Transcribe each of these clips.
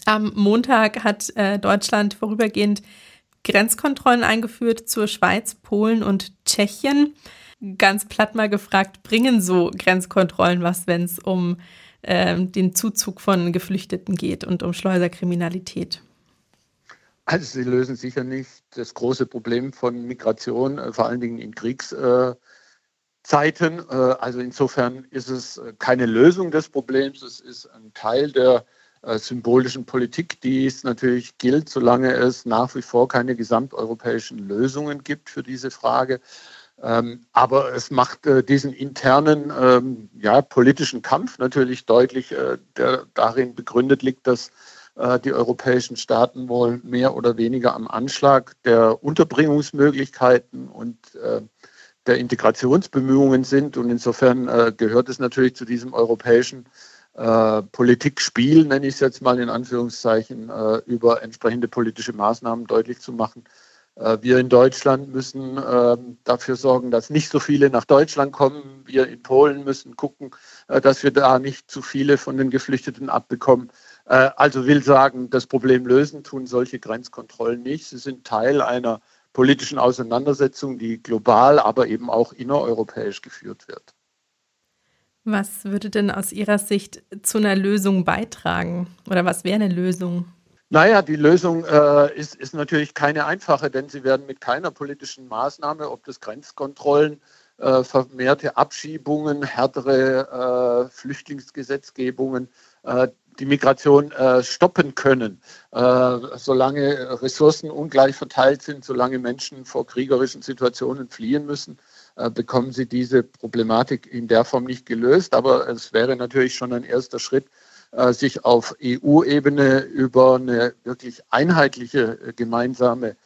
Am Montag hat Deutschland vorübergehend Grenzkontrollen eingeführt zur Schweiz, Polen und Tschechien. Ganz platt mal gefragt, bringen so Grenzkontrollen was, wenn es um den Zuzug von Geflüchteten geht und um Schleuserkriminalität? Also sie lösen sicher nicht das große Problem von Migration, vor allen Dingen in Kriegszeiten. Also insofern ist es keine Lösung des Problems. Es ist ein Teil der symbolischen Politik, die es natürlich gilt, solange es nach wie vor keine gesamteuropäischen Lösungen gibt für diese Frage. Aber es macht diesen internen politischen Kampf natürlich deutlich, der darin begründet liegt, dass die europäischen Staaten wohl mehr oder weniger am Anschlag der Unterbringungsmöglichkeiten und der Integrationsbemühungen sind. Und insofern gehört es natürlich zu diesem europäischen Politikspiel, nenne ich es jetzt mal in Anführungszeichen, über entsprechende politische Maßnahmen deutlich zu machen. Wir in Deutschland müssen dafür sorgen, dass nicht so viele nach Deutschland kommen. Wir in Polen müssen gucken, dass wir da nicht zu viele von den Geflüchteten abbekommen. Also will sagen, das Problem lösen tun solche Grenzkontrollen nicht. Sie sind Teil einer politischen Auseinandersetzung, die global, aber eben auch innereuropäisch geführt wird. Was würde denn aus Ihrer Sicht zu einer Lösung beitragen? Oder was wäre eine Lösung? Naja, die Lösung ist natürlich keine einfache, denn sie werden mit keiner politischen Maßnahme, ob das Grenzkontrollen, vermehrte Abschiebungen, härtere Flüchtlingsgesetzgebungen, die Migration stoppen können. Solange Ressourcen ungleich verteilt sind, solange Menschen vor kriegerischen Situationen fliehen müssen, bekommen sie diese Problematik in der Form nicht gelöst. Aber es wäre natürlich schon ein erster Schritt, sich auf EU-Ebene über eine wirklich einheitliche gemeinsame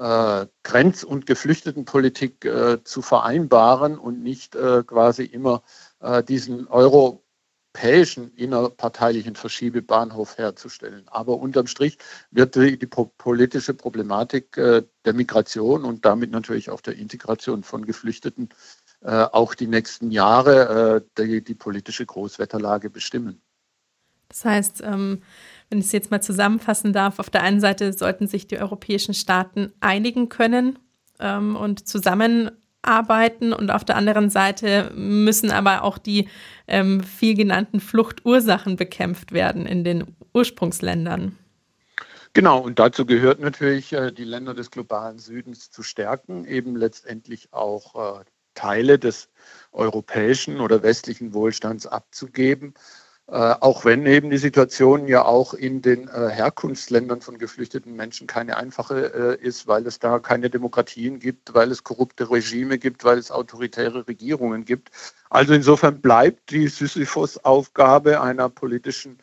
Grenz- und Geflüchtetenpolitik zu vereinbaren und nicht quasi immer diesen europäischen innerparteilichen Verschiebebahnhof herzustellen. Aber unterm Strich wird die politische Problematik der Migration und damit natürlich auch der Integration von Geflüchteten auch die nächsten Jahre die politische Großwetterlage bestimmen. Das heißt, wenn ich es jetzt mal zusammenfassen darf, auf der einen Seite sollten sich die europäischen Staaten einigen können und zusammenarbeiten und auf der anderen Seite müssen aber auch die viel genannten Fluchtursachen bekämpft werden in den Ursprungsländern. Genau, und dazu gehört natürlich, die Länder des globalen Südens zu stärken, eben letztendlich auch Teile des europäischen oder westlichen Wohlstands abzugeben. Auch wenn eben die Situation ja auch in den Herkunftsländern von geflüchteten Menschen keine einfache ist, weil es da keine Demokratien gibt, weil es korrupte Regime gibt, weil es autoritäre Regierungen gibt. Also insofern bleibt die Sisyphos-Aufgabe einer politischen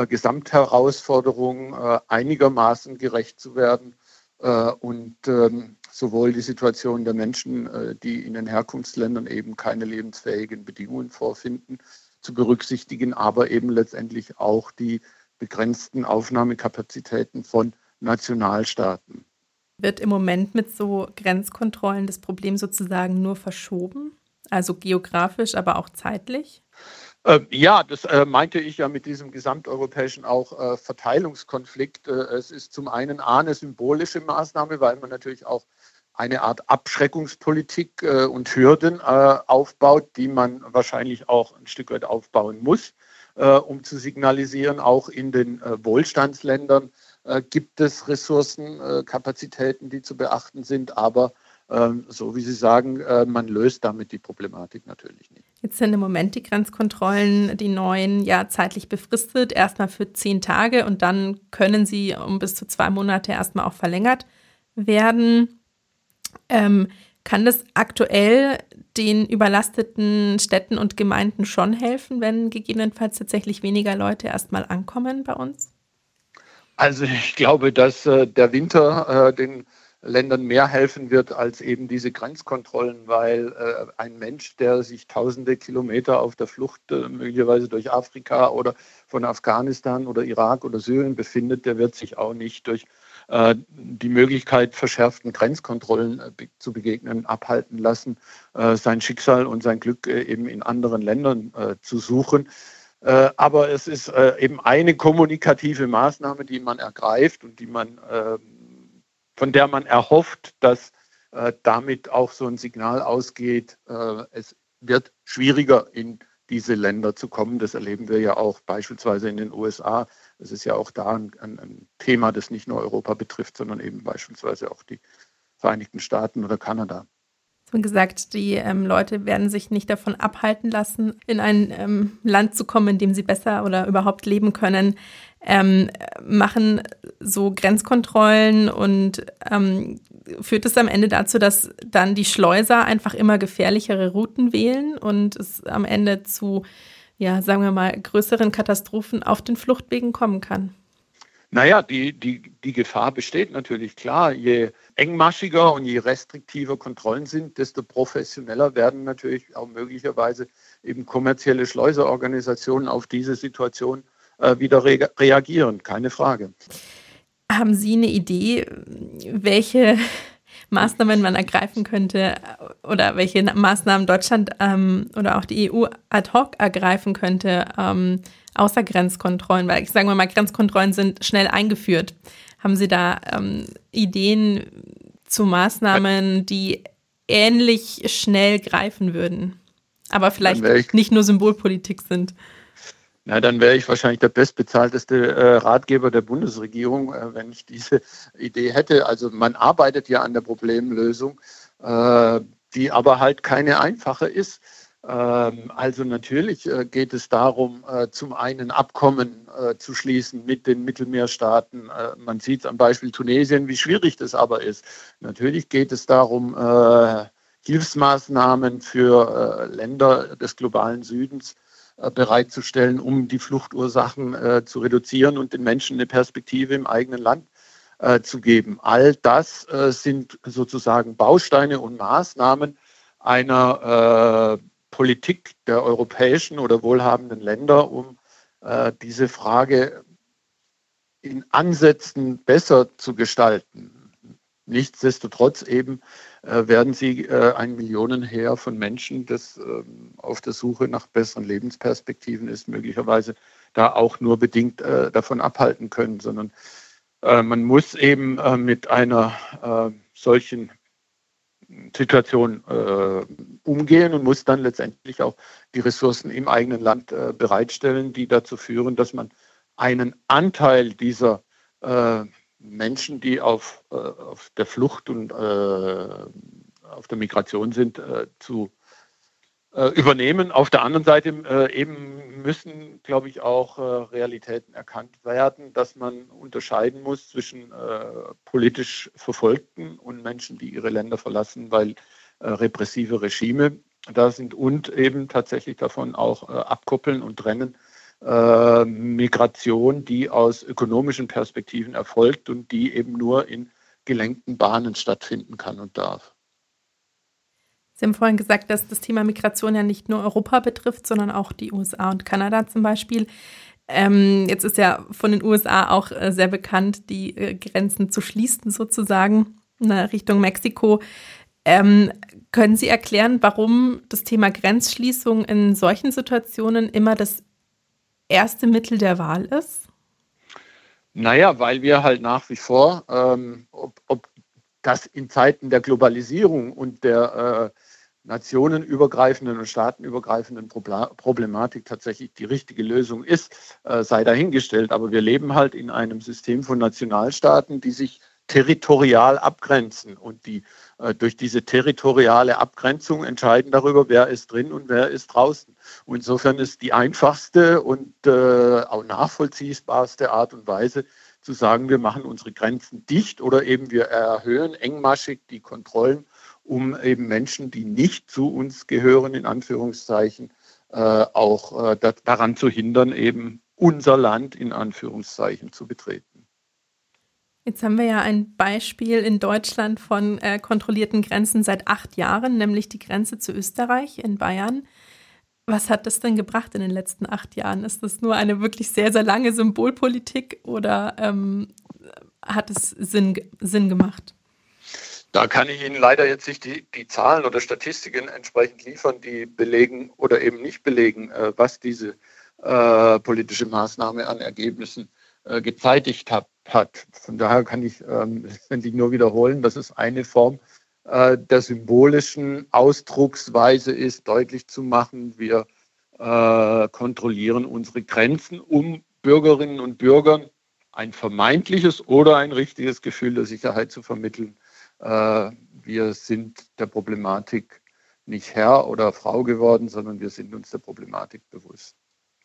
Gesamtherausforderung einigermaßen gerecht zu werden und sowohl die Situation der Menschen, die in den Herkunftsländern eben keine lebensfähigen Bedingungen vorfinden, zu berücksichtigen, aber eben letztendlich auch die begrenzten Aufnahmekapazitäten von Nationalstaaten. Wird im Moment mit so Grenzkontrollen das Problem sozusagen nur verschoben? Also geografisch, aber auch zeitlich? Ja, das meinte ich ja mit diesem gesamteuropäischen auch Verteilungskonflikt. Es ist zum einen eine symbolische Maßnahme, weil man natürlich auch eine Art Abschreckungspolitik und Hürden aufbaut, die man wahrscheinlich auch ein Stück weit aufbauen muss, um zu signalisieren, auch in den Wohlstandsländern gibt es Ressourcen, Kapazitäten, die zu beachten sind, aber so wie Sie sagen, man löst damit die Problematik natürlich nicht. Jetzt sind im Moment die Grenzkontrollen, die neuen, ja zeitlich befristet, erstmal für 10 Tage und dann können sie um bis zu 2 Monate erstmal auch verlängert werden. Kann das aktuell den überlasteten Städten und Gemeinden schon helfen, wenn gegebenenfalls tatsächlich weniger Leute erstmal ankommen bei uns? Also ich glaube, dass der Winter den Ländern mehr helfen wird als eben diese Grenzkontrollen, weil ein Mensch, der sich tausende Kilometer auf der Flucht möglicherweise durch Afrika oder von Afghanistan oder Irak oder Syrien befindet, der wird sich auch nicht durch die Möglichkeit verschärften Grenzkontrollen zu begegnen, abhalten lassen, sein Schicksal und sein Glück eben in anderen Ländern zu suchen. Aber es ist eben eine kommunikative Maßnahme, die man ergreift und von der man erhofft, dass damit auch so ein Signal ausgeht, es wird schwieriger in diese Länder zu kommen. Das erleben wir ja auch beispielsweise in den USA. Das ist ja auch da ein Thema, das nicht nur Europa betrifft, sondern eben beispielsweise auch die Vereinigten Staaten oder Kanada. So gesagt, die Leute werden sich nicht davon abhalten lassen, in ein Land zu kommen, in dem sie besser oder überhaupt leben können, machen so Grenzkontrollen und führt es am Ende dazu, dass dann die Schleuser einfach immer gefährlichere Routen wählen und es am Ende zu, ja, sagen wir mal, größeren Katastrophen auf den Fluchtwegen kommen kann. Naja, die Gefahr besteht natürlich, klar. Je engmaschiger und je restriktiver Kontrollen sind, desto professioneller werden natürlich auch möglicherweise eben kommerzielle Schleuserorganisationen auf diese Situation wieder reagieren, keine Frage. Haben Sie eine Idee, welche Maßnahmen man ergreifen könnte oder welche Maßnahmen Deutschland oder auch die EU ad hoc ergreifen könnte, außer Grenzkontrollen? Weil ich sage mal, Grenzkontrollen sind schnell eingeführt. Haben Sie da Ideen zu Maßnahmen, die ähnlich schnell greifen würden, aber vielleicht nicht nur Symbolpolitik sind? Na, dann wäre ich wahrscheinlich der bestbezahlteste Ratgeber der Bundesregierung, wenn ich diese Idee hätte. Also man arbeitet ja an der Problemlösung, die aber halt keine einfache ist. Also natürlich geht es darum, zum einen Abkommen zu schließen mit den Mittelmeerstaaten. Man sieht es am Beispiel Tunesien, wie schwierig das aber ist. Natürlich geht es darum, Hilfsmaßnahmen für Länder des globalen Südens bereitzustellen, um die Fluchtursachen zu reduzieren und den Menschen eine Perspektive im eigenen Land zu geben. All das sind sozusagen Bausteine und Maßnahmen einer Politik der europäischen oder wohlhabenden Länder, um diese Frage in Ansätzen besser zu gestalten. Nichtsdestotrotz eben werden sie ein Millionenheer von Menschen, das auf der Suche nach besseren Lebensperspektiven ist, möglicherweise da auch nur bedingt davon abhalten können, sondern man muss eben mit einer solchen Situation umgehen und muss dann letztendlich auch die Ressourcen im eigenen Land bereitstellen, die dazu führen, dass man einen Anteil dieser Menschen, die auf der Flucht und auf der Migration sind, zu übernehmen. Auf der anderen Seite eben müssen, glaube ich, auch Realitäten erkannt werden, dass man unterscheiden muss zwischen politisch Verfolgten und Menschen, die ihre Länder verlassen, weil repressive Regime da sind und eben tatsächlich davon auch abkoppeln und trennen. Migration, die aus ökonomischen Perspektiven erfolgt und die eben nur in gelenkten Bahnen stattfinden kann und darf. Sie haben vorhin gesagt, dass das Thema Migration ja nicht nur Europa betrifft, sondern auch die USA und Kanada zum Beispiel. Jetzt ist ja von den USA auch sehr bekannt, die Grenzen zu schließen sozusagen in Richtung Mexiko. Können Sie erklären, warum das Thema Grenzschließung in solchen Situationen immer das erste Mittel der Wahl ist? Naja, weil wir halt nach wie vor, ob das in Zeiten der Globalisierung und der nationenübergreifenden und staatenübergreifenden Problematik tatsächlich die richtige Lösung ist, sei dahingestellt. Aber wir leben halt in einem System von Nationalstaaten, die sich territorial abgrenzen und die durch diese territoriale Abgrenzung entscheiden darüber, wer ist drin und wer ist draußen. Und insofern ist die einfachste und auch nachvollziehbarste Art und Weise zu sagen, wir machen unsere Grenzen dicht oder eben wir erhöhen engmaschig die Kontrollen, um eben Menschen, die nicht zu uns gehören, in Anführungszeichen, auch daran zu hindern, eben unser Land in Anführungszeichen zu betreten. Jetzt haben wir ja ein Beispiel in Deutschland von kontrollierten Grenzen seit 8 Jahren, nämlich die Grenze zu Österreich in Bayern. Was hat das denn gebracht in den letzten 8 Jahren? Ist das nur eine wirklich sehr, sehr lange Symbolpolitik oder hat es Sinn gemacht? Da kann ich Ihnen leider jetzt nicht die Zahlen oder Statistiken entsprechend liefern, die belegen oder eben nicht belegen, was diese politische Maßnahme an Ergebnissen gezeitigt hat. Von daher kann ich letztendlich nur wiederholen, dass es eine Form der symbolischen Ausdrucksweise ist, deutlich zu machen, wir kontrollieren unsere Grenzen, um Bürgerinnen und Bürgern ein vermeintliches oder ein richtiges Gefühl der Sicherheit zu vermitteln. Wir sind der Problematik nicht Herr oder Frau geworden, sondern wir sind uns der Problematik bewusst.